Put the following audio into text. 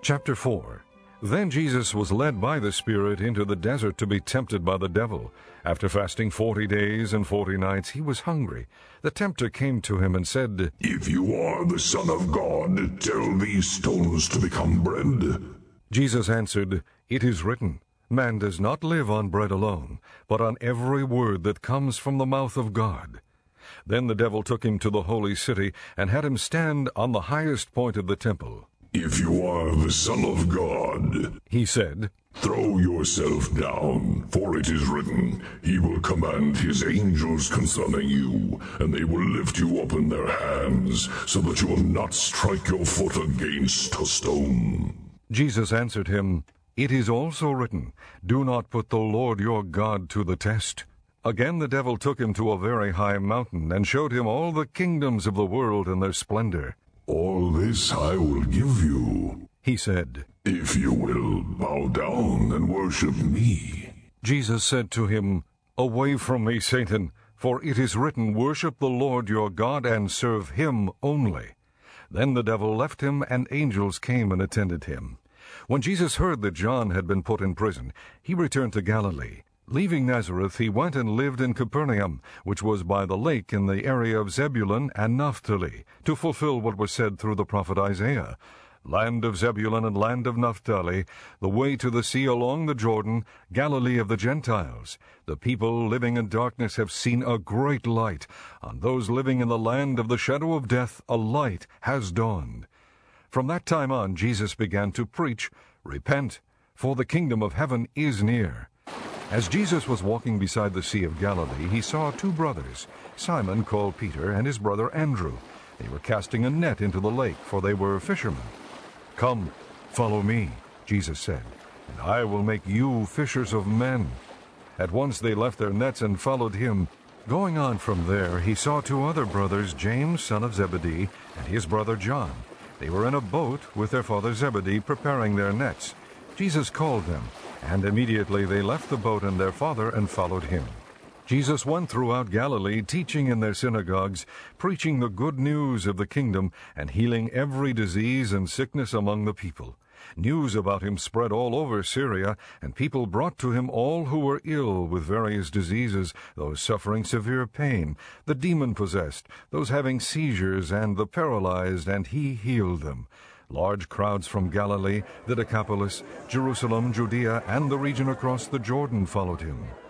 Chapter 4. Then Jesus was led by the Spirit into the desert to be tempted by the devil. After fasting 40 days and 40 nights, he was hungry. The tempter came to him and said, "If you are the Son of God, tell these stones to become bread." Jesus answered, "It is written, Man does not live on bread alone, but on every word that comes from the mouth of God." Then the devil took him to the holy city and had him stand on the highest point of the temple. "If you are the Son of God," he said, "throw yourself down, for it is written, He will command His angels concerning you, and they will lift you up in their hands, so that you will not strike your foot against a stone." Jesus answered him, "It is also written, Do not put the Lord your God to the test." Again the devil took him to a very high mountain, and showed him all the kingdoms of the world and their splendor. "All this I will give you," he said, "if you will bow down and worship me." Jesus said to him, "Away from me, Satan, for it is written, Worship the Lord your God and serve him only." Then the devil left him, and angels came and attended him. When Jesus heard that John had been put in prison, he returned to Galilee. Leaving Nazareth, he went and lived in Capernaum, which was by the lake in the area of Zebulun and Naphtali, to fulfill what was said through the prophet Isaiah. Land of Zebulun and land of Naphtali, the way to the sea along the Jordan, Galilee of the Gentiles. The people living in darkness have seen a great light. On those living in the land of the shadow of death, a light has dawned. From that time on, Jesus began to preach, "Repent, for the kingdom of heaven is near." As Jesus was walking beside the Sea of Galilee, he saw two brothers, Simon called Peter and his brother Andrew. They were casting a net into the lake, for they were fishermen. "Come, follow me," Jesus said, "and I will make you fishers of men." At once they left their nets and followed him. Going on from there, he saw two other brothers, James, son of Zebedee, and his brother John. They were in a boat with their father Zebedee, preparing their nets. Jesus called them, and immediately they left the boat and their father and followed him. Jesus went throughout Galilee, teaching in their synagogues, preaching the good news of the kingdom, and healing every disease and sickness among the people. News about him spread all over Syria, and people brought to him all who were ill with various diseases, those suffering severe pain, the demon-possessed, those having seizures, and the paralyzed, and he healed them. Large crowds from Galilee, the Decapolis, Jerusalem, Judea, and the region across the Jordan followed him.